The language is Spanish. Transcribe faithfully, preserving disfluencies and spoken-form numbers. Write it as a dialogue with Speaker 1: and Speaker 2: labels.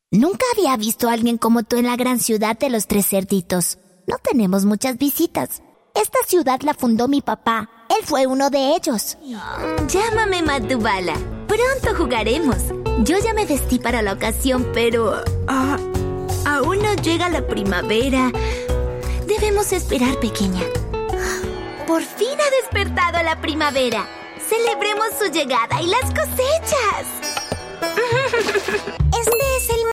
Speaker 1: Nunca había visto a alguien como tú en la gran ciudad de los tres cerditos. No tenemos muchas visitas. Esta ciudad la fundó mi papá. Él fue uno de ellos.
Speaker 2: Llámame Matubala. Pronto jugaremos. Yo ya me vestí para la ocasión, pero... ah, aún no llega la primavera. Debemos esperar, pequeña. Por fin ha despertado la primavera. Celebremos su llegada y las cosechas.